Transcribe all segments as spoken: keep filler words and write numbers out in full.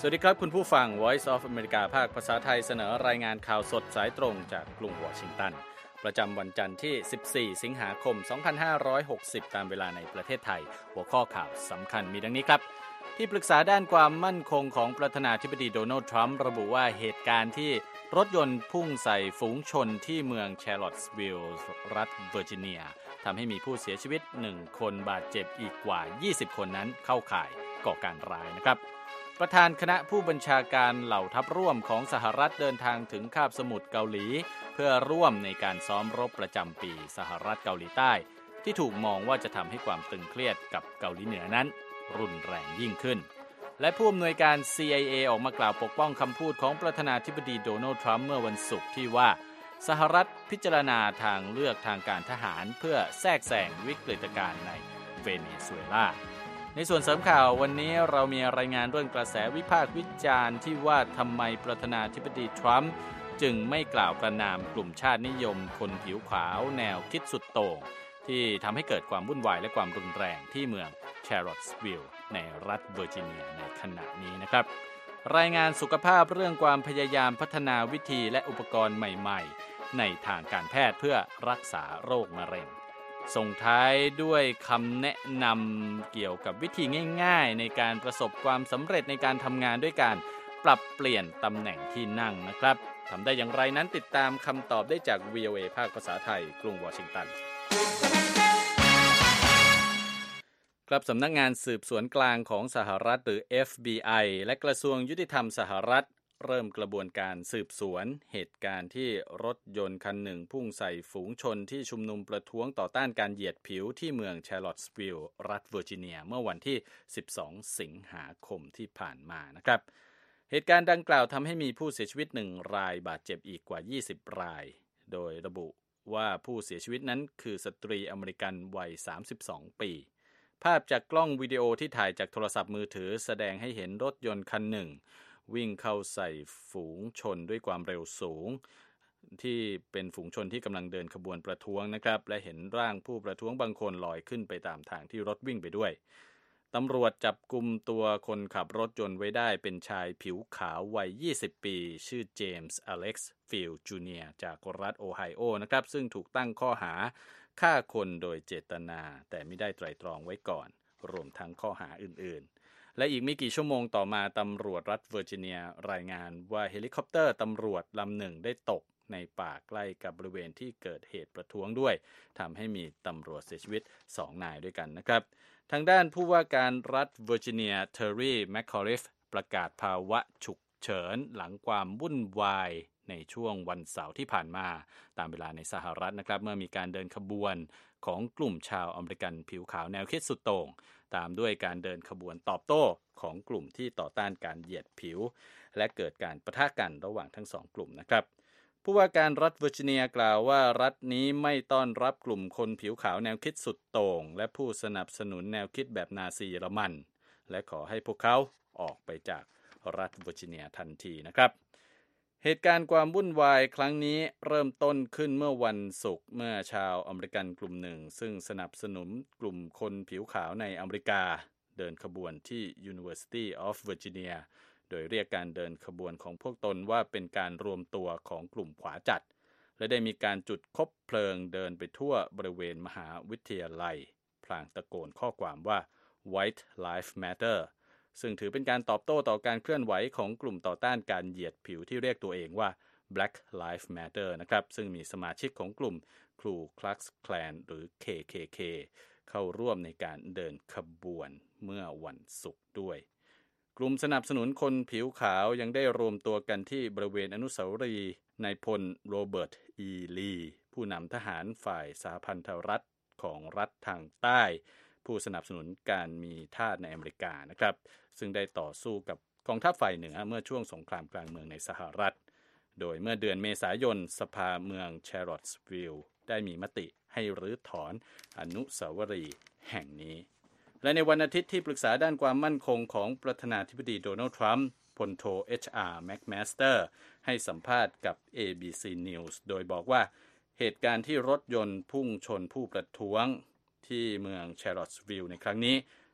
สวัสดีครับคุณผู้ฟัง Voice of America ภาคภาษาไทยเสนอรายงานข่าวสดสายตรงจากกรุงวอชิงตันประจำวันจันทร์ที่สิบสี่สิงหาคมสองพันห้าร้อยหกสิบตามเวลาในประเทศไทยหัวข้อข่าวสำคัญมีดังนี้ครับที่ปรึกษาด้านความมั่นคงของประธานาธิบดีโดนัลด์ทรัมป์ระบุว่าเหตุการณ์ที่รถยนต์พุ่งใส่ฝูงชนที่เมืองแชร์ลอตส์วิลล์รัฐเวอร์จิเนียทำให้มีผู้เสียชีวิตหนึ่งคนบาดเจ็บอีกกว่ายี่สิบคนนั้นเข้าข่ายก่อการร้ายนะครับประธานคณะผู้บัญชาการเหล่าทัพร่วมของสหรัฐเดินทางถึงคาบสมุทรเกาหลีเพื่อร่วมในการซ้อมรบประจำปีสหรัฐเกาหลีใต้ที่ถูกมองว่าจะทำให้ความตึงเครียดกับเกาหลีเหนือนั้นรุนแรงยิ่งขึ้นและผู้อำนวยการ ซี ไอ เอ ออกมากล่าวปกป้องคำพูดของประธานาธิบดีโดนัลด์ทรัมป์เมื่อวันศุกร์ที่ว่าสหรัฐพิจารณาทางเลือกทางการทหารเพื่อแทรกแซงวิกฤตการณ์ในเวเนซุเอลาในส่วนเสริมข่าววันนี้เรามีรายงานเรื่องกระแสวิพากษ์วิจารณ์ที่ว่าทำไมประธานาธิบดีทรัมป์จึงไม่กล่าวประณามกลุ่มชาตินิยมคนผิวขาวแนวคิดสุดโต่งที่ทำให้เกิดความวุ่นวายและความรุนแรงที่เมืองแชร์ลอตส์วิลล์ในรัฐเวอร์จิเนียในขณะนี้นะครับรายงานสุขภาพเรื่องความพยายามพัฒนาวิธีและอุปกรณ์ใหม่ๆในทางการแพทย์เพื่อรักษาโรคมะเร็งส่งท้ายด้วยคำแนะนำเกี่ยวกับวิธีง่ายๆในการประสบความสำเร็จในการทำงานด้วยการปรับเปลี่ยนตำแหน่งที่นั่งนะครับทำได้อย่างไรนั้นติดตามคำตอบได้จาก วี โอ เอ ภาคภาษาไทยกรุงวอชิงตันครับสำนักงานสืบสวนกลางของสหรัฐหรือ เอฟ บี ไอ และกระทรวงยุติธรรมสหรัฐเริ่มกระบวนการสืบสวนเหตุการณ์ที่รถยนต์คันหนึ่งพุ่งใส่ฝูงชนที่ชุมนุมประท้วงต่อต้านการเหยียดผิวที่เมืองแชร์ลอตส์วิลล์รัฐเวอร์จิเนียเมื่อวันที่สิบสองสิงหาคมที่ผ่านมานะครับเหตุการณ์ดังกล่าวทำให้มีผู้เสียชีวิตหนึ่งรายบาดเจ็บอีกกว่ายี่สิบรายโดยระบุว่าผู้เสียชีวิตนั้นคือสตรีอเมริกันวัยสามสิบสองปีภาพจากกล้องวิดีโอที่ถ่ายจากโทรศัพท์มือถือแสดงให้เห็นรถยนต์คันหนึ่งวิ่งเข้าใส่ฝูงชนด้วยความเร็วสูงที่เป็นฝูงชนที่กำลังเดินขบวนประท้วงนะครับและเห็นร่างผู้ประท้วงบางคนลอยขึ้นไปตามทางที่รถวิ่งไปด้วยตำรวจจับกุมตัวคนขับรถยนต์ไว้ได้เป็นชายผิวขาววัยยี่สิบปีชื่อเจมส์อเล็กซ์ฟิลด์จูเนียร์จากรัฐโอไฮโอนะครับซึ่งถูกตั้งข้อหาฆ่าคนโดยเจตนาแต่ไม่ได้ไตร่ตรองไว้ก่อนรวมทั้งข้อหาอื่นๆและอีกไม่กี่ชั่วโมงต่อมาตำรวจรัฐเวอร์จิเนียรายงานว่าเฮลิคอปเตอร์ตำรวจลำหนึ่งได้ตกในป่าใกล้กับบริเวณที่เกิดเหตุประท้วงด้วยทำให้มีตำรวจเสียชีวิตสองนายด้วยกันนะครับทางด้านผู้ว่าการรัฐเวอร์จิเนียเทอร์รีแมคคอริฟประกาศภาวะฉุกเฉินหลังความวุ่นวายในช่วงวันเสาร์ที่ผ่านมาตามเวลาในสหรัฐนะครับเมื่อมีการเดินขบวนของกลุ่มชาวอเมริกันผิวขาวแนวคิดสุดโต่งตามด้วยการเดินขบวนตอบโต้ของกลุ่มที่ต่อต้านการเหยียดผิวและเกิดการปะทะกันระหว่างทั้งสองกลุ่มนะครับผู้ว่าการรัฐเวอร์จิเนียกล่าวว่ารัฐนี้ไม่ต้อนรับกลุ่มคนผิวขาวแนวคิดสุดโต่งและผู้สนับสนุนแนวคิดแบบนาซีเยอรมันและขอให้พวกเขาออกไปจากรัฐเวอร์จิเนียทันทีนะครับเหตุการณ์ความวุ่นวายครั้งนี้เริ่มต้นขึ้นเมื่อวันศุกร์เมื่อชาวอเมริกันกลุ่มหนึ่งซึ่งสนับสนุนกลุ่มคนผิวขาวในอเมริกาเดินขบวนที่ University of Virginia โดยเรียกการเดินขบวนของพวกตนว่าเป็นการรวมตัวของกลุ่มขวาจัดและได้มีการจุดคบเพลิงเดินไปทั่วบริเวณมหาวิทยาลัยพลางตะโกนข้อความว่า White Lives Matterซึ่งถือเป็นการตอบโต้ต่อการเคลื่อนไหวของกลุ่มต่อต้านการเหยียดผิวที่เรียกตัวเองว่า Black Lives Matter นะครับซึ่งมีสมาชิกของกลุ่ม Ku Klux Klan หรือ เค เค เค เข้าร่วมในการเดินขบวนเมื่อวันศุกร์ด้วยกลุ่มสนับสนุนคนผิวขาวยังได้รวมตัวกันที่บริเวณอนุสาวรีย์นายพลโรเบิร์ต อี ลีผู้นำทหารฝ่ายสหพันธรัฐของรัฐทางใต้ผู้สนับสนุนการมีทาสในอเมริกานะครับซึ่งได้ต่อสู้กับกองทัพฝ่ายเหนือเมื่อช่วงสงครามกลางเมืองในสหรัฐโดยเมื่อเดือนเมษายนสภาเมืองแชร์ลอตส์วิลล์ได้มีมติให้รื้อถอนอนุสาวรีย์แห่งนี้และในวันอาทิตย์ที่ปรึกษาด้านความมั่นคงของประธานาธิบดีโดนัลด์ทรัมป์พลโท เอช อาร์ แม็กแมสเตอร์ให้สัมภาษณ์กับ เอ บี ซี News โดยบอกว่าเหตุการณ์ที่รถยนต์พุ่งชนผู้ประท้วงที่เมืองแชร์ลอตส์วิลล์ในครั้งนี้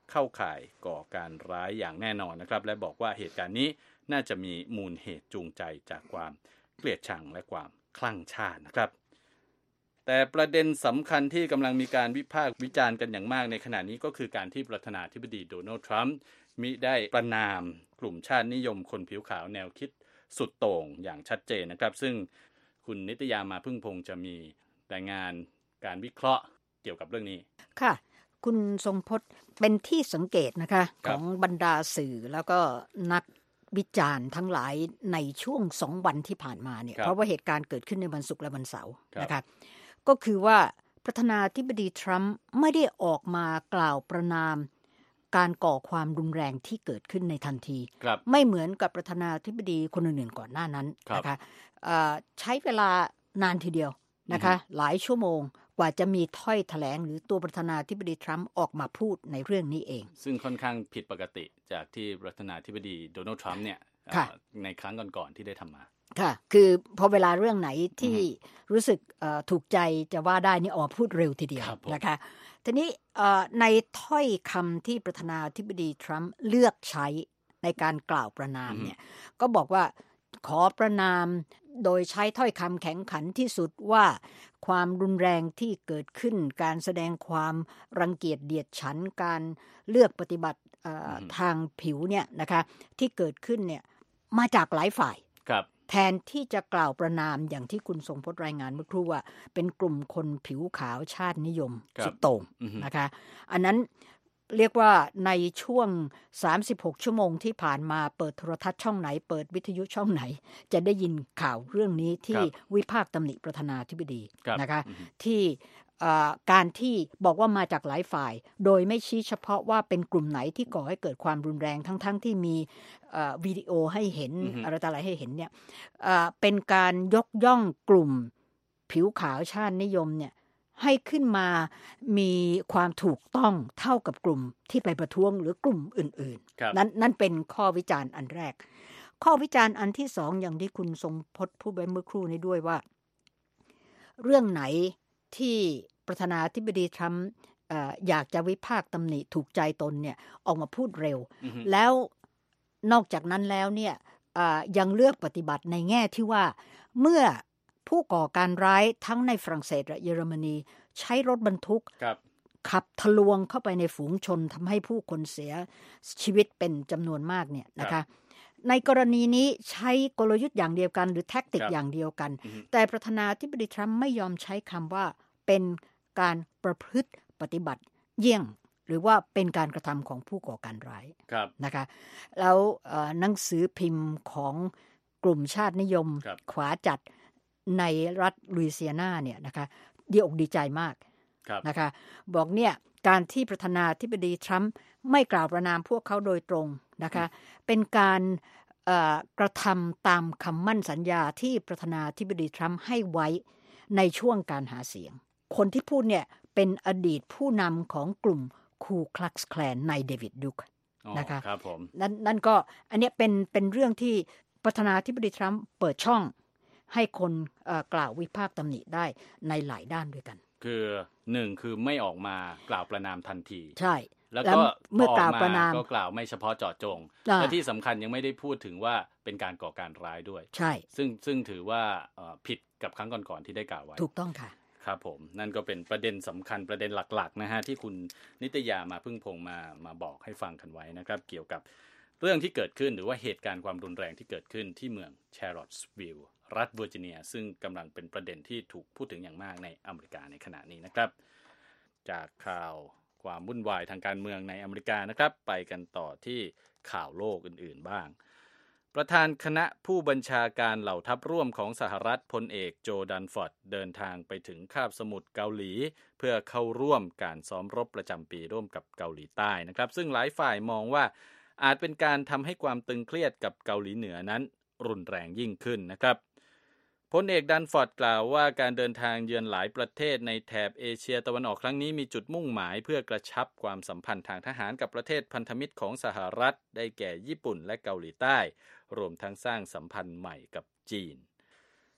เข้าข่ายก่อการร้ายอย่างแน่นอนนะครับและบอกว่าเหตุการณ์นี้น่าจะมีมูลเหตุจูงใจจากความเกลียดชังและความคลั่งชาตินะครับแต่ประเด็นสำคัญที่กำลังมีการวิพากษ์วิจารณ์กันอย่างมากในขณะนี้ก็คือการที่ประธานาธิบดีโดนัลด์ทรัมป์มิได้ประณามกลุ่มชาตินิยมคนผิวขาวแนวคิดสุดโต่งอย่างชัดเจนนะครับซึ่งคุณนิตยามาพึ่งพงษ์จะมีรายงานการวิเคราะห์เกี่ยวกับเรื่องนี้ค่ะคุณทรงพจน์เป็นที่สังเกตนะคะของบรรดาสื่อแล้วก็นักวิจารณ์ทั้งหลายในช่วงสองวันที่ผ่านมาเนี่ยเพราะว่าเหตุการณ์เกิดขึ้นในวันศุกร์และวันเสาร์นะคะก็คือว่าประธานาธิบดีทรัมป์ไม่ได้ออกมากล่าวประณามการก่อความรุนแรงที่เกิดขึ้นในทันทีไม่เหมือนกับประธานาธิบดีคนอื่นๆก่อนหน้านั้นนะคะใช้เวลานานทีเดียวนะคะหลายชั่วโมงกว่าจะมีถ้อยแถลงหรือตัวประธานาธิบดีทรัมป์ออกมาพูดในเรื่องนี้เองซึ่งค่อนข้างผิดปกติจากที่ประธานาธิบดีโดนัลด์ทรัมป์เนี่ยในครั้งก่อนๆที่ได้ทำมาค่ะคือพอเวลาเรื่องไหนที่รู้สึกถูกใจจะว่าได้นี่ออกพูดเร็วทีเดียวนะคะทีนี้ในถ้อยคำที่ประธานาธิบดีทรัมป์เลือกใช้ในการกล่าวประณามเนี่ยก็บอกว่าขอประณามโดยใช้ถ้อยคำแข็งขันที่สุดว่าความรุนแรงที่เกิดขึ้นการแสดงความรังเกียจเดียดฉันการเลือกปฏิบัติทางผิวเนี่ยนะคะที่เกิดขึ้นเนี่ยมาจากหลายฝ่ายแทนที่จะกล่าวประณามอย่างที่คุณทรงพจน์รายงานเมื่อครู่ว่าเป็นกลุ่มคนผิวขาวชาตินิยมสุดโต่งนะคะอันนั้นเรียกว่าในช่วงสามสิบหกชั่วโมงที่ผ่านมาเปิดโทรทัศน์ช่องไหนเปิดวิทยุช่องไหนจะได้ยินข่าวเรื่องนี้ที่วิพากษ์ตำหนิประธานาธิบดีนะคะที่การที่บอกว่ามาจากหลายฝ่ายโดยไม่ชี้เฉพาะว่าเป็นกลุ่มไหนที่ก่อให้เกิดความรุนแรงทั้งๆ ท, ที่มีวิดีโอให้เห็นอะไรต่ออะไรให้เห็นเนี่ยเป็นการยกย่องกลุ่มผิวขาวชาตินิยมเนี่ยให้ขึ้นมามีความถูกต้องเท่ากับกลุ่มที่ไปประท้วงหรือกลุ่มอื่นๆนั้นนั่นเป็นข้อวิจารณ์อันแรกข้อวิจารณ์อันที่สองอย่างที่คุณทรงพจน์พูดไว้เมื่อครู่นี้ด้วยว่าเรื่องไหนที่ประธานาธิบดีทรัมป์อยากจะวิพากษ์ตำหนิถูกใจตนเนี่ยออกมาพูดเร็ว mm-hmm. แล้วนอกจากนั้นแล้วเนี่ยยังเลือกปฏิบัติในแง่ที่ว่าเมื่อผู้ก่อการร้ายทั้งในฝรั่งเศสและเยอรมนีใช้รถบรรทุกขับทะลวงเข้าไปในฝูงชนทำให้ผู้คนเสียชีวิตเป็นจำนวนมากเนี่ยนะคะในกรณีนี้ใช้กลยุทธ์อย่างเดียวกันหรือแท็กติกอย่างเดียวกันแต่ประธานาธิบดีทรัมป์ไม่ยอมใช้คำว่าเป็นการประพฤติปฏิบัติเยี่ยงหรือว่าเป็นการกระทำของผู้ก่อการร้ายนะคะแล้วหนังสือพิมพ์ของกลุ่มชาตินิยมขวาจัดในรัฐลุยเซียนาเนี่ยนะคะดีอกดีใจมากนะคะบอกเนี่ยการที่ประธานาธิบดีทรัมป์ไม่กล่าวประณามพวกเขาโดยตรงนะคะเป็นการกระทำตามคำมั่นสัญญาที่ประธานาธิบดีทรัมป์ให้ไว้ในช่วงการหาเสียงคนที่พูดเนี่ยเป็นอดีตผู้นำของกลุ่มคูคลักซ์แคลนในเดวิดดุคนะคะครับผมนั่นนั่นก็อันนี้เป็นเป็นเรื่องที่ประธานาธิบดีทรัมป์เปิดช่องให้คนกล่าววิพากษ์ตำหนิได้ในหลายด้านด้วยกันคือหนึ่งคือไม่ออกมากล่าวประณามทันทีใช่แล้วก็เมื่อกล่าวประณามก็กล่าวไม่เฉพาะเจาะจงและที่สำคัญยังไม่ได้พูดถึงว่าเป็นการก่อการร้ายด้วยใช่ซึ่งซึ่งถือว่าผิดกับครั้งก่อนๆที่ได้กล่าวไว้ถูกต้องค่ะครับผมนั่นก็เป็นประเด็นสำคัญประเด็นหลักๆนะฮะที่คุณนิตยามาพึ่งพงมามาบอกให้ฟังกันไว้นะครับเกี่ยวกับเรื่องที่เกิดขึ้นหรือว่าเหตุการณ์ความรุนแรงที่เกิดขึ้นที่เมืองแชร์ลอตส์วิลล์รัฐเวอร์จิเนียซึ่งกำลังเป็นประเด็นที่ถูกพูดถึงอย่างมากในอเมริกาในขณะนี้นะครับจากข่าวความวุ่นวายทางการเมืองในอเมริกานะครับไปกันต่อที่ข่าวโลกอื่นๆบ้างประธานคณะผู้บัญชาการเหล่าทัพร่วมของสหรัฐพลเอกโจดันฟอร์ดเดินทางไปถึงคาบสมุทรเกาหลีเพื่อเข้าร่วมการซ้อมรบประจำปีร่วมกับเกาหลีใต้นะครับซึ่งหลายฝ่ายมองว่าอาจเป็นการทำให้ความตึงเครียดกับเกาหลีเหนือนั้นรุนแรงยิ่งขึ้นนะครับพลเอกดันฟอร์ดกล่าวว่าการเดินทางเยือนหลายประเทศในแถบเอเชียตะวันออกครั้งนี้มีจุดมุ่งหมายเพื่อกระชับความสัมพันธ์ทางทหารกับประเทศพันธมิตรของสหรัฐได้แก่ญี่ปุ่นและเกาหลีใต้รวมทั้งสร้างสัมพันธ์ใหม่กับจีน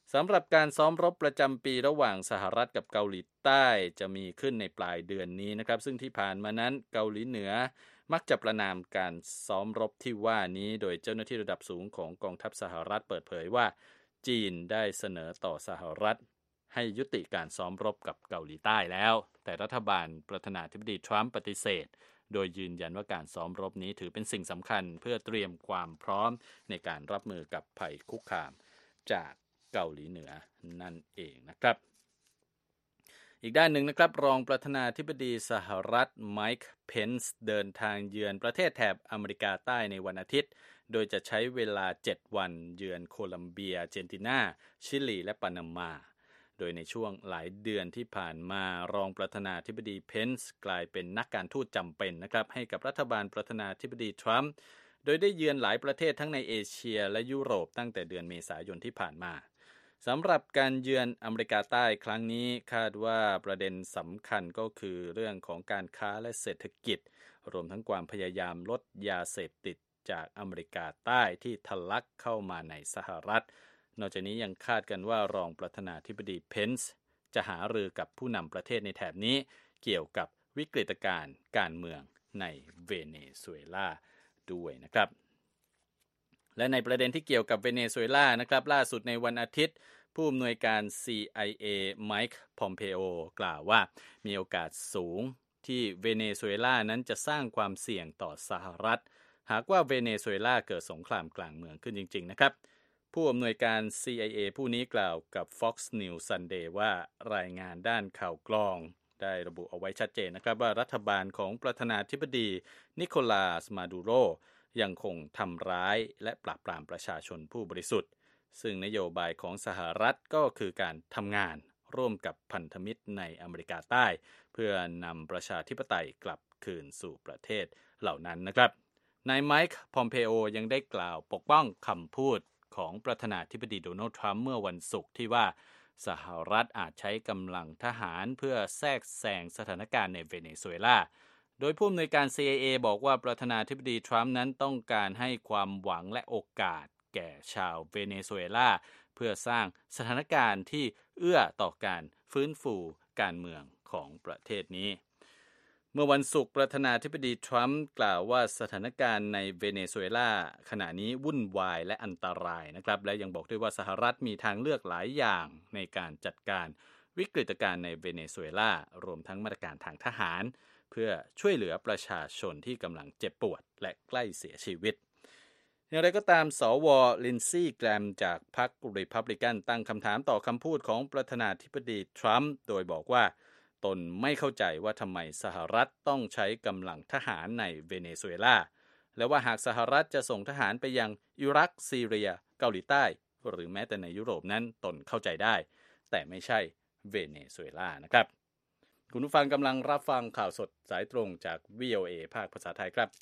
สำหรับการซ้อมรบประจำปีระหว่างสหรัฐกับเกาหลีใต้จะมีขึ้นในปลายเดือนนี้นะครับซึ่งที่ผ่านมานั้นเกาหลีเหนือมักจะประณามการซ้อมรบที่ว่านี้โดยเจ้าหน้าที่ระดับสูงของกองทัพสหรัฐเปิดเผยว่าจีนได้เสนอต่อสหรัฐให้ยุติการซ้อมรบกับเกาหลีใต้แล้วแต่รัฐบาลประธานาธิบดีทรัมป์ปฏิเสธโดยยืนยันว่าการซ้อมรบนี้ถือเป็นสิ่งสำคัญเพื่อเตรียมความพร้อมในการรับมือกับภัยคุกคามจากเกาหลีเหนือนั่นเองนะครับอีกด้านหนึ่งนะครับรองประธานาธิบดีสหรัฐไมค์เพนซ์เดินทางเยือนประเทศแถบอเมริกาใต้ในวันอาทิตย์โดยจะใช้เวลาเจ็ดวันเยือนโคลัมเบียอาร์เจนตินาชิลีและปานามาโดยในช่วงหลายเดือนที่ผ่านมารองประธานาธิบดีเพนซ์กลายเป็นนักการทูตจำเป็นนะครับให้กับรัฐบาลประธานาธิบดีทรัมป์โดยได้เยือนหลายประเทศทั้งในเอเชียและยุโรปตั้งแต่เดือนเมษายนที่ผ่านมาสำหรับการเยือนอเมริกาใต้ครั้งนี้คาดว่าประเด็นสำคัญก็คือเรื่องของการค้าและเศรษฐกิจรวมทั้งความพยายามลดยาเสพติดจากอเมริกาใต้ที่ทะลักเข้ามาในสหรัฐนอกจากนี้ยังคาดกันว่ารองประธานาธิบดีเพนซ์จะหารือกับผู้นำประเทศในแถบนี้เกี่ยวกับวิกฤตการณ์การเมืองในเวเนซุเอลาด้วยนะครับและในประเด็นที่เกี่ยวกับเวเนซุเอลานะครับล่าสุดในวันอาทิตย์ผู้อำนวยการ ซี ไอ เอ ไมค์พอมเพโอกล่าวว่ามีโอกาสสูงที่เวเนซุเอลานั้นจะสร้างความเสี่ยงต่อสหรัฐหากว่าเวเนซุเอลาเกิดสงครามกลางเมืองขึ้นจริงๆนะครับผู้อำนวยการ ซี ไอ เอ ผู้นี้กล่าวกับ Fox News Sunday ว่ารายงานด้านข่าวกรองได้ระบุเอาไว้ชัดเจนนะครับว่ารัฐบาลของประธานาธิบดีนิโคลัสมาดูโรยังคงทำร้ายและปราบปรามประชาชนผู้บริสุทธิ์ซึ่งนโยบายของสหรัฐก็คือการทำงานร่วมกับพันธมิตรในอเมริกาใต้เพื่อนำประชาธิปไตยกลับคืนสู่ประเทศเหล่านั้นนะครับนายไมค์พอมเพโอยังได้กล่าวปกป้องคำพูดของประธานาธิบดีโดนัลด์ทรัมป์เมื่อวันศุกร์ที่ว่าสหรัฐอาจใช้กำลังทหารเพื่อแทรกแซงสถานการณ์ในเวเนซุเอลาโดยผู้อำนวยการ ซี ไอ เอ บอกว่าประธานาธิบดีทรัมป์นั้นต้องการให้ความหวังและโอกาสแก่ชาวเวเนซุเอลาเพื่อสร้างสถานการณ์ที่เอื้อต่อการฟื้นฟูการเมืองของประเทศนี้เมื่อวันศุกร์ประธานาธิบดีทรัมป์กล่าวว่าสถานการณ์ในเวเนซุเอลาขณะนี้วุ่นวายและอันตรายนะครับและยังบอกด้วยว่าสหรัฐมีทางเลือกหลายอย่างในการจัดการวิกฤตการณ์ในเวเนซุเอลารวมทั้งมาตรการทางทหารเพื่อช่วยเหลือประชาชนที่กำลังเจ็บปวดและใกล้เสียชีวิตอย่างไรก็ตามสวลินซี่แกรมจากพรรครีพับลิกันตั้งคำถามต่อคำพูดของประธานาธิบดีทรัมป์โดยบอกว่าตนไม่เข้าใจว่าทำไมสหรัฐต้องใช้กำลังทหารในเวเนซุเอลาและว่าหากสหรัฐจะส่งทหารไปยังอิรักซีเรียเกาหลีใต้หรือแม้แต่ในยุโรปนั้นตนเข้าใจได้แต่ไม่ใช่เวเนซุเอลานะครับคุณผู้ฟังกำลังรับฟังข่าวสดสายตรงจาก วี โอ เอ ภาคภาษาไทยครับ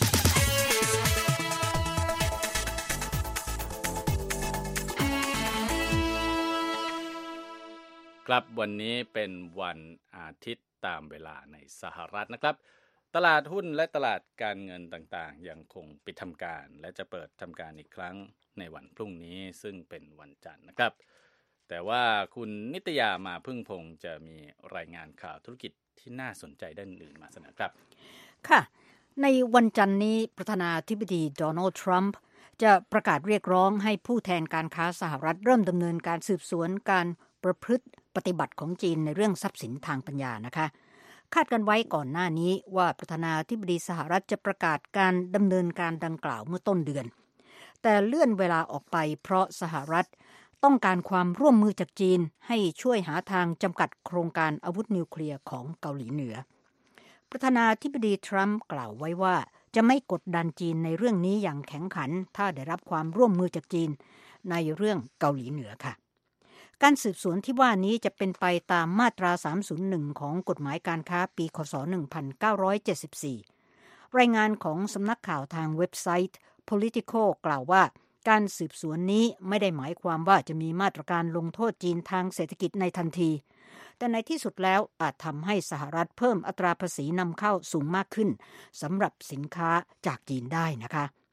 ครับวันนี้เป็นวันอาทิตย์ตามเวลาในสหรัฐนะครับตลาดหุ้นและตลาดการเงินต่างๆยังคงปิดทำการและจะเปิดทำการอีกครั้งในวันพรุ่งนี้ซึ่งเป็นวันจันทร์นะครับแต่ว่าคุณนิตยามาพึ่งพงษ์จะมีรายงานข่าวธุรกิจที่น่าสนใจด้านอื่นมาเสนอครับค่ะในวันจันทร์นี้ประธานาธิบดีโดนัลด์ทรัมป์จะประกาศเรียกร้องให้ผู้แทนการค้าสหรัฐเริ่มดำเนินการสืบสวนการประพฤติปฏิบัติของจีนในเรื่องทรัพย์สินทางปัญญานะคะคาดกันไว้ก่อนหน้านี้ว่าประธานาธิบดีสหรัฐจะประกาศการดำเนินการดังกล่าวเมื่อต้นเดือนแต่เลื่อนเวลาออกไปเพราะสหรัฐต้องการความร่วมมือจากจีนให้ช่วยหาทางจำกัดโครงการอาวุธนิวเคลียร์ของเกาหลีเหนือประธานาธิบดีทรัมป์กล่าวไว้ว่าจะไม่กดดันจีนในเรื่องนี้อย่างแข็งขันถ้าได้รับความร่วมมือจากจีนในเรื่องเกาหลีเหนือค่ะการสืบสวนที่ว่านี้จะเป็นไปตามมาตราสามศูนย์หนึ่งของกฎหมายการค้าปีคศหนึ่งพันเก้าร้อยเจ็ดสิบสี่รายงานของสำนักข่าวทางเว็บไซต์ Politico กล่าวว่าการสืบสวนนี้ไม่ได้หมายความว่าจะมีมาตรการลงโทษจีนทางเศรษฐกิจในทันทีแต่ในที่สุดแล้วอาจทำให้สหรัฐเพิ่มอัตราภาษีนำเข้าสูงมากขึ้นสำหรับสินค้าจากจีนได้นะคะ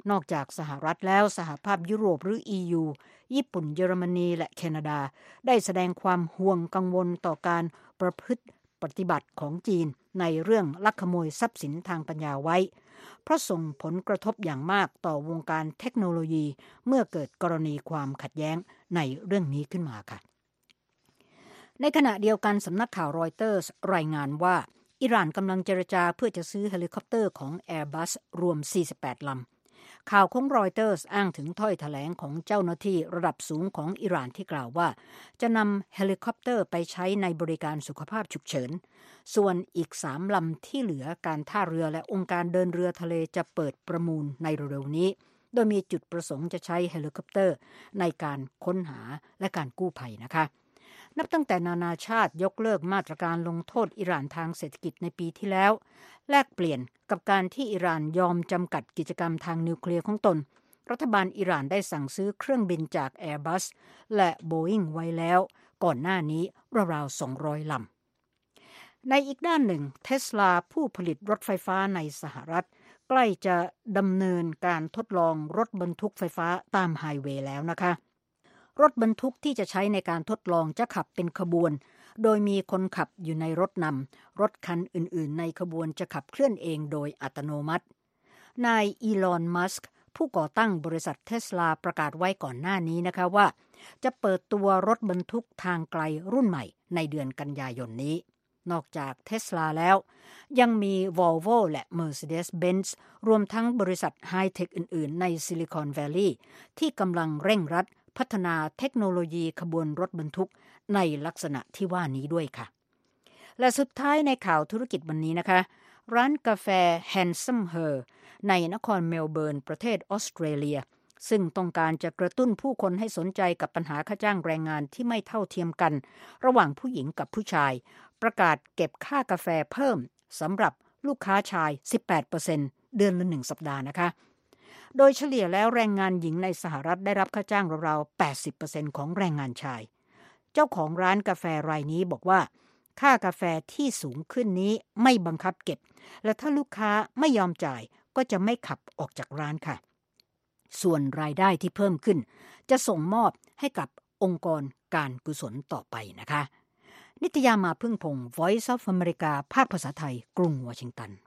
นอกจากสหรัฐแล้วสหภาพยุโรปหรือ อี ยู ญี่ปุ่นเยอรมนีและแคนาดาได้แสดงความห่วงกังวลต่อการประพฤติปฏิบัติของจีนในเรื่องลักขโมยทรัพย์สินทางปัญญาไว้เพราะส่งผลกระทบอย่างมากต่อวงการเทคโนโลยีเมื่อเกิดกรณีความขัดแย้งในเรื่องนี้ขึ้นมาค่ะในขณะเดียวกันสำนักข่าวรอยเตอร์สรายงานว่าอิหร่านกำลังเจรจาเพื่อจะซื้อเฮลิคอปเตอร์ของ Airbus รวมสี่สิบแปดลำข่าวของรอยเตอร์สอ้างถึงถ้อยแถลงของเจ้าหน้าที่ระดับสูงของอิหร่านที่กล่าวว่าจะนำเฮลิคอปเตอร์ไปใช้ในบริการสุขภาพฉุกเฉินส่วนอีกสามลำที่เหลือการท่าเรือและองค์การเดินเรือทะเลจะเปิดประมูลในเร็วๆนี้โดยมีจุดประสงค์จะใช้เฮลิคอปเตอร์ในการค้นหาและการกู้ภัยนะคะนับตั้งแต่นานาชาติยกเลิกมาตรการลงโทษอิหร่านทางเศรษฐกิจในปีที่แล้วแลกเปลี่ยนกับการที่อิหร่านยอมจำกัดกิจกรรมทางนิวเคลียร์ของตนรัฐบาลอิหร่านได้สั่งซื้อเครื่องบินจาก Airbus และ Boeing ไว้แล้วก่อนหน้านี้ราวๆสองร้อยลำในอีกด้านหนึ่ง Tesla ผู้ผลิตรถไฟฟ้าในสหรัฐใกล้จะดำเนินการทดลองรถบรรทุกไฟฟ้าตามไฮเวย์แล้วนะคะรถบรรทุกที่จะใช้ในการทดลองจะขับเป็นขบวนโดยมีคนขับอยู่ในรถนำรถคันอื่นๆในขบวนจะขับเคลื่อนเองโดยอัตโนมัตินายอีลอนมัสก์ผู้ก่อตั้งบริษัท Tesla ประกาศไว้ก่อนหน้านี้นะคะว่าจะเปิดตัวรถบรรทุกทางไกลรุ่นใหม่ในเดือนกันยายนนี้นอกจาก Tesla แล้วยังมี Volvo และ Mercedes-Benz รวมทั้งบริษัทไฮเทคอื่นๆในซิลิคอนแวลลีย์ที่กำลังเร่งรัดพัฒนาเทคโนโลยีขบวนรถบรรทุกในลักษณะที่ว่านี้ด้วยค่ะและสุดท้ายในข่าวธุรกิจวันนี้นะคะร้านกาแฟ Handsome Her ในนครเมลเบิร์นประเทศออสเตรเลียซึ่งต้องการจะกระตุ้นผู้คนให้สนใจกับปัญหาค่าจ้างแรงงานที่ไม่เท่าเทียมกันระหว่างผู้หญิงกับผู้ชายประกาศเก็บค่ากาแฟเพิ่มสำหรับลูกค้าชาย สิบแปดเปอร์เซ็นต์ เดือนละหนึ่งสัปดาห์นะคะโดยเฉลี่ยแล้วแรงงานหญิงในสหรัฐได้รับค่าจ้างราวๆ แปดสิบเปอร์เซ็นต์ ของแรงงานชายเจ้าของร้านกาแฟรายนี้บอกว่าค่ากาแฟที่สูงขึ้นนี้ไม่บังคับเก็บและถ้าลูกค้าไม่ยอมจ่ายก็จะไม่ขับออกจากร้านค่ะส่วนรายได้ที่เพิ่มขึ้นจะส่งมอบให้กับองค์กรการกุศลต่อไปนะคะนิตยามาพึ่งพงศ์ Voice of America ภาคภาษาไทยกรุงวอชิงตัน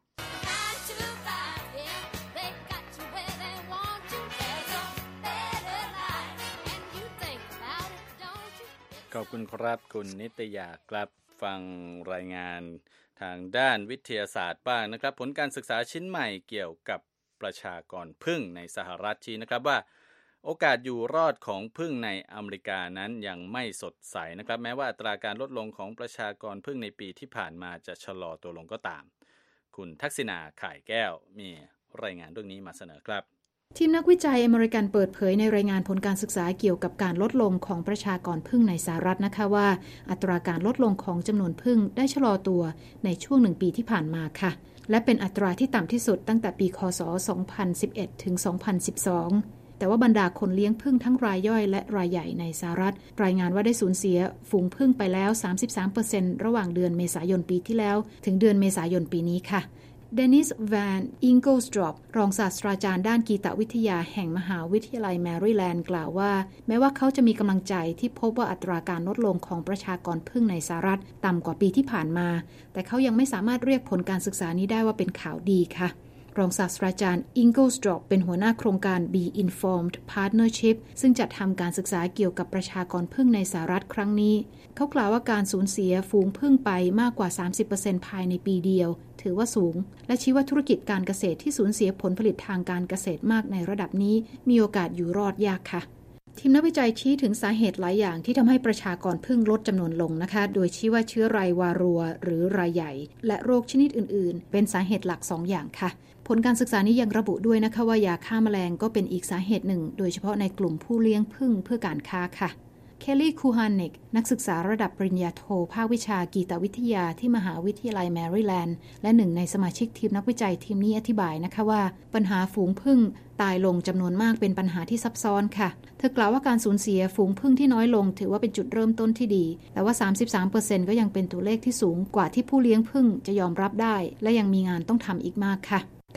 ขอบคุณครับคุณนิตยากลับฟังรายงานทางด้านวิทยาศาสตร์บ้างนะครับผลการศึกษาชิ้นใหม่เกี่ยวกับประชากรผึ้งในสหรัฐชี้นะครับว่าโอกาสอยู่รอดของผึ้งในอเมริกานั้นยังไม่สดใสนะครับแม้ว่าอัตราการลดลงของประชากรผึ้งในปีที่ผ่านมาจะชะลอตัวลงก็ตามคุณทักษิณาข่ายแก้วมีรายงานเรื่องนี้มาเสนอครับทีมนักวิจัยอเมริกันเปิดเผยในรายงานผลการศึกษาเกี่ยวกับการลดลงของประชากรผึ้งในสหรัฐนะคะว่าอัตราการลดลงของจำนวนผึ้งได้ชะลอตัวในช่วงหนึ่งปีที่ผ่านมาค่ะและเป็นอัตราที่ต่ำที่สุดตั้งแต่ปีค.ศ. สองพันสิบเอ็ด ถึง สองพันสิบสองแต่ว่าบรรดาคนเลี้ยงผึ้งทั้งรายย่อยและรายใหญ่ในสหรัฐรายงานว่าได้สูญเสียฝูงผึ้งไปแล้ว สามสิบสามเปอร์เซ็นต์ ระหว่างเดือนเมษายนปีที่แล้วถึงเดือนเมษายนปีนี้ค่ะเดนิส แวนอิงเกิลสตรอปรองศาสตราจารย์ด้านกีตวิทยาแห่งมหาวิทยาลัยแมริแลนด์กล่าวว่าแม้ว่าเขาจะมีกำลังใจที่พบว่าอัตราการลดลงของประชากรผึ้งในสหรัฐต่ำกว่าปีที่ผ่านมาแต่เขายังไม่สามารถเรียกผลการศึกษานี้ได้ว่าเป็นข่าวดีค่ะรองศาสตราจารย์อิงเกิลสตรอปเป็นหัวหน้าโครงการ Be Informed Partnership ซึ่งจัดทำการศึกษาเกี่ยวกับประชากรผึ้งในสหรัฐครั้งนี้เขากล่าวว่าการสูญเสียฝูงผึ้งไปมากกว่า สามสิบเปอร์เซ็นต์ ภายในปีเดียวถือว่าสูงและชี้ว่าธุรกิจการเกษตรที่สูญเสียผลผลิตทางการเกษตรมากในระดับนี้มีโอกาสอยู่รอดยากค่ะทีมนักวิจัยชี้ถึงสาเหตุหลายอย่างที่ทำให้ประชากรผึ้งลดจำนวนลงนะคะโดยชี้ว่าเชื้อไรวารัวหรือรายใหญ่และโรคชนิดอื่นๆเป็นสาเหตุหลักสองอย่างค่ะผลการศึกษานี้ยังระบุด้วยนะคะว่ายาฆ่าแมลงก็เป็นอีกสาเหตุหนึ่งโดยเฉพาะในกลุ่มผู้เลี้ยงผึ้งเพื่อการค้าค่ะเคลลี่ คูฮานิกนักศึกษาระดับปริญญาโทภาควิชากีตวิทยาที่มหาวิทยาลัยแมริแลนด์และหนึ่งในสมาชิกทีมนักวิจัยทีมนี้อธิบายนะคะว่าปัญหาฝูงผึ้งตายลงจำนวนมากเป็นปัญหาที่ซับซ้อนค่ะเธอกล่าวว่าการสูญเสียฝูงผึ้งที่น้อยลงถือว่าเป็นจุดเริ่มต้นที่ดีแต่ว่า สามสิบสามเปอร์เซ็นต์ ก็ยังเป็นตัวเลขที่สูงกว่าที่ผู้เลี้ยงผึ้งจะยอมรับได้และยังมีงานต้องทำอีกมากค่ะ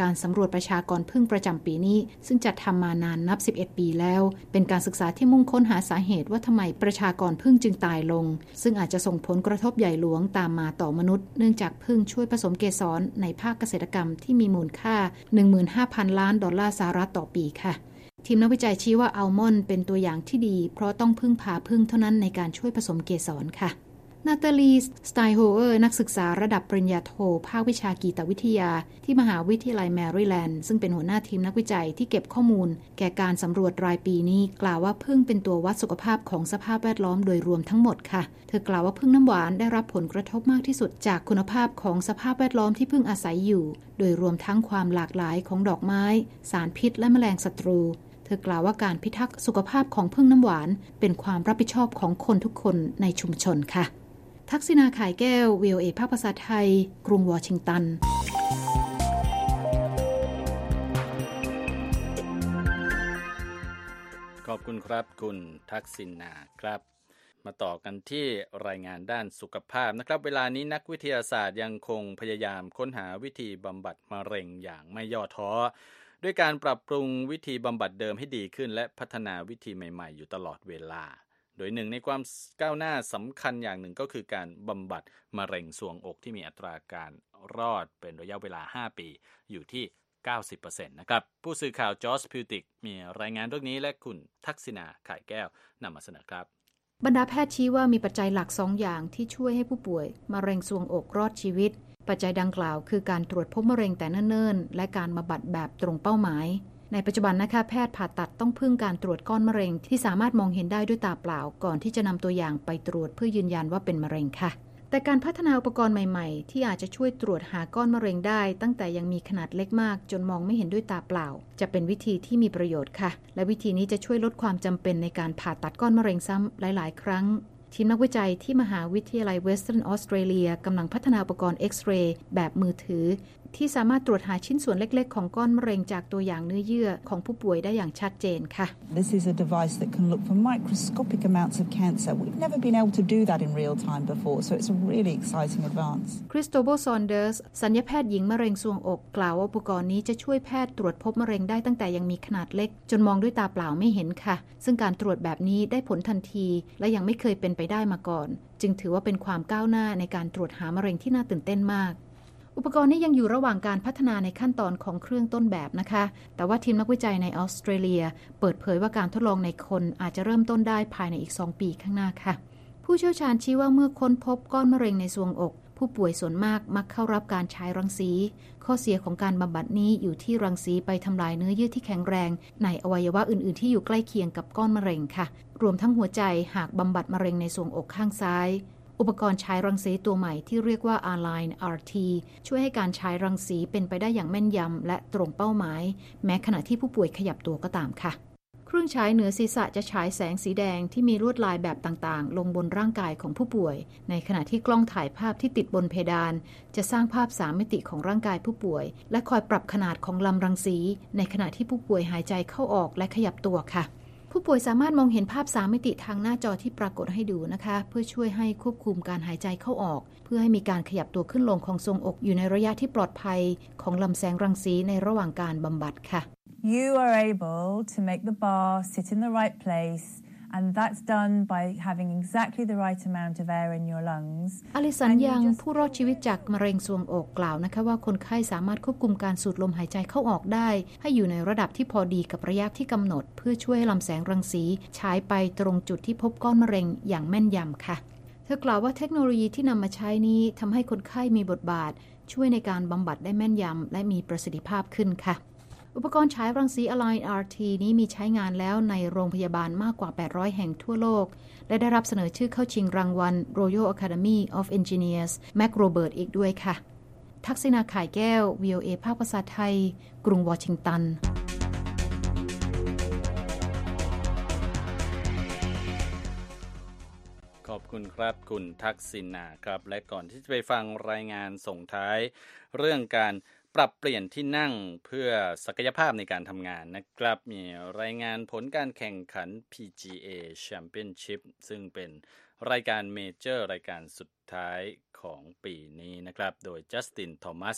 การสำรวจประชากรผึ้งประจำปีนี้ซึ่งจัดทำมานานนับสิบเอ็ดปีแล้วเป็นการศึกษาที่มุ่งค้นหาสาเหตุว่าทำไมประชากรผึ้งจึงตายลงซึ่งอาจจะส่งผลกระทบใหญ่หลวงตามมาต่อมนุษย์เนื่องจากผึ้งช่วยผสมเกสรในภาคเกษตรกรรมที่มีมูลค่า หนึ่งหมื่นห้าพัน ล้านดอลลาร์สหรัฐต่อปีค่ะทีมนักวิจัยชี้ว่าอัลมอนด์เป็นตัวอย่างที่ดีเพราะต้องพึ่งพาผึ้งเท่านั้นในการช่วยผสมเกสรค่ะนาตาลี สไตโฮเออร์นักศึกษาระดับปริญญาโทภาควิชากีตวิทยาที่มหาวิทยาลัยแมริแลนด์ซึ่งเป็นหัวหน้าทีมนักวิจัยที่เก็บข้อมูลแก่การสำรวจรายปีนี้กล่าวว่าผึ้งเป็นตัววัดสุขภาพของสภาพแวดล้อมโดยรวมทั้งหมดค่ะเธอกล่าวว่าผึ้งน้ำหวานได้รับผลกระทบมากที่สุดจากคุณภาพของสภาพแวดล้อมที่ผึ้งอาศัยอยู่โดยรวมทั้งความหลากหลายของดอกไม้สารพิษและแมลงศัตรูเธอกล่าวว่าการพิทักษ์สุขภาพของผึ้งน้ำหวานเป็นความรับผิดชอบของคนทุกคนในชุมชนค่ะทักษิณาข่ายแก้ว วี โอ เอ ภาคภาษาไทยกรุงวอชิงตันขอบคุณครับคุณทักษิณาครับมาต่อกันที่รายงานด้านสุขภาพนะครับเวลานี้นักวิทยาศาสตร์ยังคงพยายามค้นหาวิธีบำบัดมะเร็งอย่างไม่ย่อท้อด้วยการปรับปรุงวิธีบำบัดเดิมให้ดีขึ้นและพัฒนาวิธีใหม่ๆอยู่ตลอดเวลาโดยหนึ่งในความก้าวหน้าสำคัญอย่างหนึ่งก็คือการบำบัดมะเร็งทรวงอกที่มีอัตราการรอดเป็นระยะเวลาห้าปีอยู่ที่ เก้าสิบเปอร์เซ็นต์ นะครับผู้สื่อข่าวจอร์จพิวติกมีรายงานเรื่องนี้และคุณทักษิณาข่ายแก้วนำมาเสนอครับบรรดาแพทย์ชี้ว่ามีปัจจัยหลักสองอย่างที่ช่วยให้ผู้ป่วยมะเร็งทรวงอกรอดชีวิตปัจจัยดังกล่าวคือการตรวจพบมะเร็งแต่เนิ่นๆและการบำบัดแบบตรงเป้าหมายในปัจจุบันนะคะแพทย์ผ่าตัดต้องพึ่งการตรวจก้อนมะเร็งที่สามารถมองเห็นได้ด้วยตาเปล่าก่อนที่จะนำตัวอย่างไปตรวจเพื่อยืนยันว่าเป็นมะเร็งค่ะแต่การพัฒนาอุปกรณ์ใหม่ๆที่อาจจะช่วยตรวจหาก้อนมะเร็งได้ตั้งแต่ยังมีขนาดเล็กมากจนมองไม่เห็นด้วยตาเปล่าจะเป็นวิธีที่มีประโยชน์ค่ะและวิธีนี้จะช่วยลดความจำเป็นในการผ่าตัดก้อนมะเร็งซ้ำหลายๆครั้งทีมนักวิจัยที่มหาวิทยาลัยเวสเทิร์นออสเตรเลียกำลังพัฒนาอุปกรณ์เอ็กซเรย์แบบมือถือที่สามารถตรวจหาชิ้นส่วนเล็กๆของก้อนมะเร็งจากตัวอย่างเนื้อเยื่อของผู้ป่วยได้อย่างชัดเจนค่ะ This is a device that can look for microscopic amounts of cancer. We've never been able to do that in real time before, so it's a really exciting advance. คริสโตโบซอนเดอร์สศัลยแพทย์หญิงมะเร็งทรวงอกกล่าวว่าอุปกรณ์นี้จะช่วยแพทย์ตรวจพบมะเร็งได้ตั้งแต่ยังมีขนาดเล็กจนมองด้วยตาเปล่าไม่เห็นค่ะซึ่งการตรวจแบบนี้ได้ผลทันทีและยังไม่เคยเป็นไปได้มาก่อนจึงถือว่าเป็นความก้าวหน้าในการตรวจหามะเร็งที่น่าตื่นเต้นมากอุปกรณ์นี้ยังอยู่ระหว่างการพัฒนาในขั้นตอนของเครื่องต้นแบบนะคะแต่ว่าทีมนักวิจัยในออสเตรเลียเปิดเผยว่าการทดลองในคนอาจจะเริ่มต้นได้ภายในอีกสองปีข้างหน้าค่ะผู้เชี่ยวชาญชี้ว่าเมื่อค้นพบก้อนมะเร็งในทรวงอกผู้ป่วยส่วนมากมักเข้ารับการฉายรังสีข้อเสียของการบำบัดนี้อยู่ที่รังสีไปทำลายเนื้อเยื่อที่แข็งแรงในอวัยวะอื่นๆที่อยู่ใกล้เคียงกับก้อนมะเร็งค่ะรวมทั้งหัวใจหากบำบัดมะเร็งในทรวงอกข้างซ้ายอุปกรณ์ฉายรังสีตัวใหม่ที่เรียกว่า Align อาร์ ที ช่วยให้การฉายรังสีเป็นไปได้อย่างแม่นยำและตรงเป้าหมายแม้ขณะที่ผู้ป่วยขยับตัวก็ตามค่ะเครื่องฉายเหนือศีรษะจะฉายแสงสีแดงที่มีลวดลายแบบต่างๆลงบนร่างกายของผู้ป่วยในขณะที่กล้องถ่ายภาพที่ติดบนเพดานจะสร้างภาพสามมิติของร่างกายผู้ป่วยและคอยปรับขนาดของลำรังสีในขณะที่ผู้ป่วยหายใจเข้าออกและขยับตัวค่ะผู้ป่วยสามารถมองเห็นภาพสามมิติทางหน้าจอที่ปรากฏให้ดูนะคะเพื่อช่วยให้ควบคุมการหายใจเข้าออกเพื่อให้มีการขยับตัวขึ้นลงของทรวงอกอยู่ในระยะที่ปลอดภัยของลำแสงรังสีในระหว่างการบำบัดค่ะ You are able to make the bar sit in the right place and that's done by having exactly the right amount of air in your lungs อลิสันยังผู้รอดชีวิตจากมะเร็งทรวงอกกล่าวนะคะว่าคนไข้สามารถควบคุมการสูดลมหายใจเข้าออกได้ให้อยู่ในระดับที่พอดีกับระยะที่กำหนดเพื่อช่วยให้ลำแสงรังสีฉายไปตรงจุดที่พบก้อนมะเร็งอย่างแม่นยำค่ะเธอกล่าวว่าเทคโนโลยีที่นำมาใช้นี้ทำให้คนไข้มีบทบาทช่วยในการบำบัดได้แม่นยำและมีประสิทธิภาพขึ้นค่ะอุปกรณ์ฉายรังสี Align อาร์ ที นี้มีใช้งานแล้วในโรงพยาบาลมากกว่าแปดร้อยแห่งทั่วโลกและได้รับเสนอชื่อเข้าชิงรางวัล Royal Academy of Engineers แม็กโรเบิร์ตอีกด้วยค่ะทักษิณาข่ายแก้ว วี โอ เอ ภาคภาษาไทยกรุงวอชิงตันขอบคุณครับคุณทักษิณาครับและก่อนที่จะไปฟังรายงานส่งท้ายเรื่องการปรับเปลี่ยนที่นั่งเพื่อศักยภาพในการทำงานนะครับมีรายงานผลการแข่งขัน พี จี เอ Championship ซึ่งเป็นรายการเมเจอร์รายการสุดท้ายของปีนี้นะครับโดยจัสตินทอมัส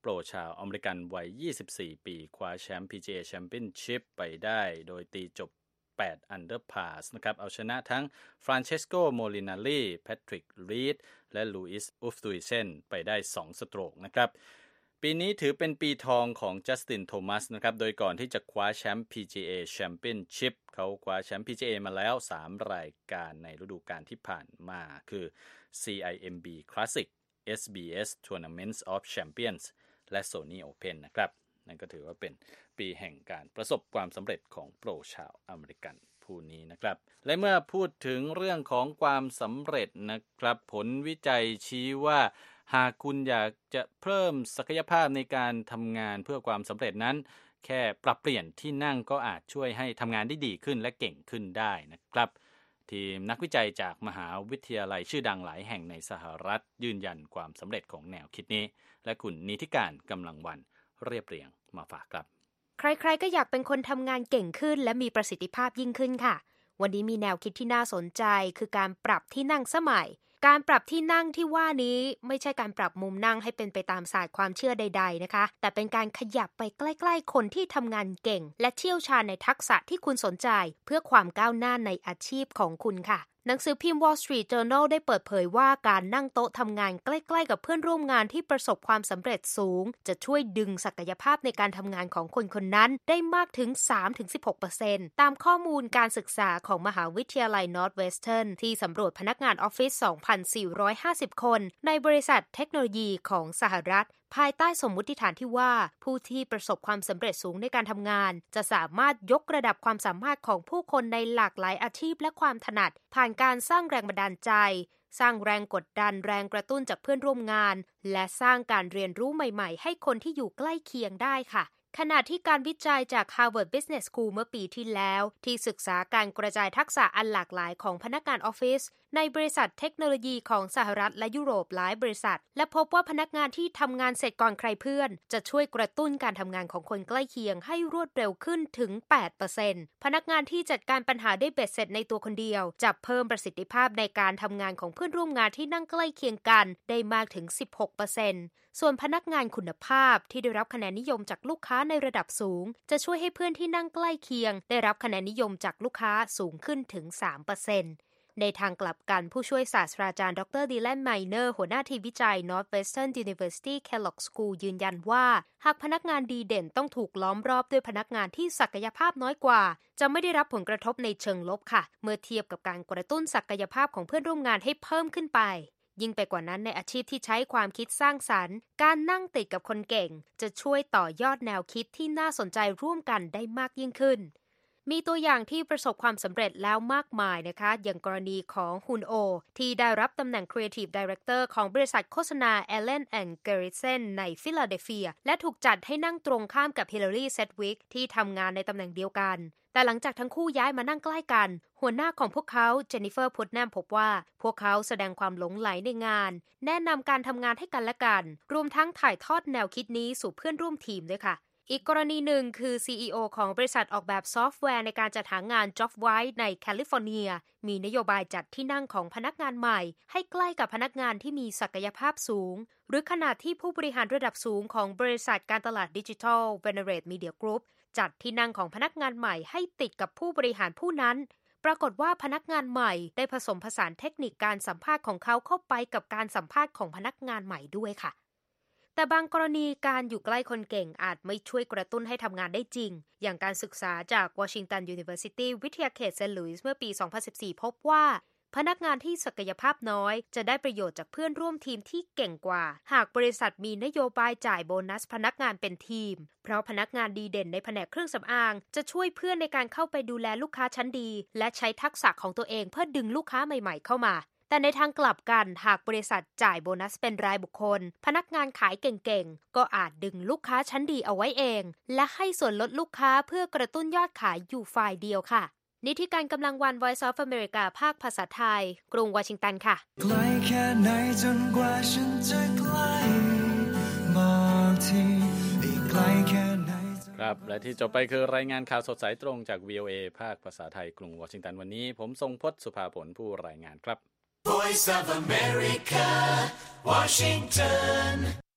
โปรชาวอเมริกันวัยยี่สิบสี่ปีคว้าแชมป์ พี จี เอ Championship ไปได้โดยตีจบแปด Under Par นะครับเอาชนะทั้ง Francesco Molinari Patrick Reed และลูอิส อุฟตุยเซนไปได้สองสโตรกนะครับปีนี้ถือเป็นปีทองของจัสตินโทมัสนะครับโดยก่อนที่จะคว้าแชมป์ พี จี เอ Championship เขาคว้าแชมป์ พี จี เอ มาแล้วสามรายการในฤดูกาลที่ผ่านมาคือ ซี ไอ เอ็ม บี Classic เอส บี เอส Tournament of Champions และ Sony Open นะครับนั่นก็ถือว่าเป็นปีแห่งการประสบความสำเร็จของโปรชาวอเมริกันผู้นี้นะครับและเมื่อพูดถึงเรื่องของความสำเร็จนะครับผลวิจัยชี้ว่าหากคุณอยากจะเพิ่มศักยภาพในการทำงานเพื่อความสำเร็จนั้นแค่ปรับเปลี่ยนที่นั่งก็อาจช่วยให้ทำงานได้ดีขึ้นและเก่งขึ้นได้นะครับทีมนักวิจัยจากมหาวิทยาลัยชื่อดังหลายแห่งในสหรัฐยืนยันความสำเร็จของแนวคิดนี้และคุณนิติการกำลังวันเรียบเรียงมาฝากครับใครๆก็อยากเป็นคนทำงานเก่งขึ้นและมีประสิทธิภาพยิ่งขึ้นค่ะวันนี้มีแนวคิดที่น่าสนใจคือการปรับที่นั่งสมัยการปรับที่นั่งที่ว่านี้ไม่ใช่การปรับมุมนั่งให้เป็นไปตามศาสตร์ความเชื่อใดๆนะคะแต่เป็นการขยับไปใกล้ๆคนที่ทำงานเก่งและเชี่ยวชาญในทักษะที่คุณสนใจเพื่อความก้าวหน้าในอาชีพของคุณค่ะหนังสือพิมพ์ Wall Street Journal ได้เปิดเผยว่าการนั่งโต๊ะทำงานใกล้ๆกับเพื่อนร่วมงานที่ประสบความสำเร็จสูงจะช่วยดึงศักยภาพในการทำงานของคนคนนั้นได้มากถึง สามถึงสิบหกเปอร์เซ็นต์ ตามข้อมูลการศึกษาของมหาวิทยาลัย Northwestern ที่สำรวจพนักงานออฟฟิศ สองพันสี่ร้อยห้าสิบ คนในบริษัทเทคโนโลยีของสหรัฐภายใต้สมมุติฐานที่ว่าผู้ที่ประสบความสำเร็จสูงในการทำงานจะสามารถยกระดับความสามารถของผู้คนในหลากหลายอาชีพและความถนัดผ่านการสร้างแรงบันดาลใจสร้างแรงกดดันแรงกระตุ้นจากเพื่อนร่วมงานและสร้างการเรียนรู้ใหม่ๆให้คนที่อยู่ใกล้เคียงได้ค่ะขณะที่การวิจัยจาก Harvard Business School เมื่อปีที่แล้วที่ศึกษาการกระจายทักษะอันหลากหลายของพนักงานออฟฟิศในบริษัทเทคโนโลยีของสหรัฐและยุโรปหลายบริษัทและพบว่าพนักงานที่ทำงานเสร็จก่อนใครเพื่อนจะช่วยกระตุ้นการทำงานของคนใกล้เคียงให้รวดเร็วขึ้นถึง แปดเปอร์เซ็นต์ พนักงานที่จัดการปัญหาได้เบ็ดเสร็จในตัวคนเดียวจะเพิ่มประสิทธิภาพในการทำงานของเพื่อนร่วมงานที่นั่งใกล้เคียงกันได้มากถึง สิบหกเปอร์เซ็นต์ ส่วนพนักงานคุณภาพที่ได้รับคะแนนนิยมจากลูกค้าในระดับสูงจะช่วยให้เพื่อนที่นั่งใกล้เคียงได้รับคะแนนนิยมจากลูกค้าสูงขึ้นถึง สามเปอร์เซ็นต์ ในทางกลับกันผู้ช่วยศาสตราจารย์ดรดิแลนไมเนอร์หัวหน้าทีมวิจัย Northwestern University Kellogg School ยืนยันว่าหากพนักงานดีเด่นต้องถูกล้อมรอบด้วยพนักงานที่ศักยภาพน้อยกว่าจะไม่ได้รับผลกระทบในเชิงลบค่ะเมื่อเทียบกับการกระตุ้นศักยภาพของเพื่อนร่วมงานให้เพิ่มขึ้นไปยิ่งไปกว่านั้นในอาชีพที่ใช้ความคิดสร้างสรรค์การนั่งติดกับคนเก่งจะช่วยต่อยอดแนวคิดที่น่าสนใจร่วมกันได้มากยิ่งขึ้นมีตัวอย่างที่ประสบความสำเร็จแล้วมากมายนะคะอย่างกรณีของฮุนโอที่ได้รับตำแหน่ง Creative Director ของบริษัทโฆษณา Allen and Garrison ในฟิลาเดลเฟียและถูกจัดให้นั่งตรงข้ามกับฮิลลารีเซดวิกที่ทำงานในตำแหน่งเดียวกันแต่หลังจากทั้งคู่ย้ายมานั่งใกล้กันหัวหน้าของพวกเขาเจนนิเฟอร์พุตแนมพบว่าพวกเขาแสดงความหลงใหลในงานแนะนำการทำงานให้กันและกันรวมทั้งถ่ายทอดแนวคิดนี้สู่เพื่อนร่วมทีมด้วยค่ะอีกกรณีหนึ่งคือ ซี อี โอ ของบริษัทออกแบบซอฟต์แวร์ในการจัดหางาน JobWhite ในแคลิฟอร์เนียมีนโยบายจัดที่นั่งของพนักงานใหม่ให้ใกล้กับพนักงานที่มีศักยภาพสูงหรือขณะที่ผู้บริหารระดับสูงของบริษัทการตลาดดิจิทัล Venerate Media Group จัดที่นั่งของพนักงานใหม่ให้ติดกับผู้บริหารผู้นั้นปรากฏว่าพนักงานใหม่ได้ผสมผสานเทคนิคการสัมภาษณ์ของเขาเข้าไปกับการสัมภาษณ์ของพนักงานใหม่ด้วยค่ะแต่บางกรณีการอยู่ใกล้คนเก่งอาจไม่ช่วยกระตุ้นให้ทำงานได้จริงอย่างการศึกษาจาก Washington University วิทยาเขตเซนต์หลุยส์เมื่อปี สองพันสิบสี่ พบว่าพนักงานที่ศักยภาพน้อยจะได้ประโยชน์จากเพื่อนร่วมทีมที่เก่งกว่าหากบริษัทมีนโยบายจ่ายโบนัสพนักงานเป็นทีมเพราะพนักงานดีเด่นในแผนกเครื่องสำอางจะช่วยเพื่อนในการเข้าไปดูแลลูกค้าชั้นดีและใช้ทักษะของตัวเองเพื่อดึงลูกค้าใหม่ๆเข้ามาแต่ในทางกลับกันหากบริษัทจ่ายโบนัสเป็นรายบุคคลพนักงานขายเก่งๆก็อาจดึงลูกค้าชั้นดีเอาไว้เองและให้ส่วนลดลูกค้าเพื่อกระตุ้นยอดขายอยู่ฝ่ายเดียวค่ะนิติการกำลังวัน Voice of America ภาคภาษาไทยกรุงวอชิงตันค่ะไกลแค่ไหนจนกว่าฉันจะใกล้บอกทีอีกไกลแค่ไหนครับและที่จบไปคือรายงานข่าวสดสายตรงจาก วี โอ เอ ภาคภาษาไทยกรุงวอชิงตันวันนี้ผมทรงพจน์สุภาผลผู้รายงานครับ Voice of America Washington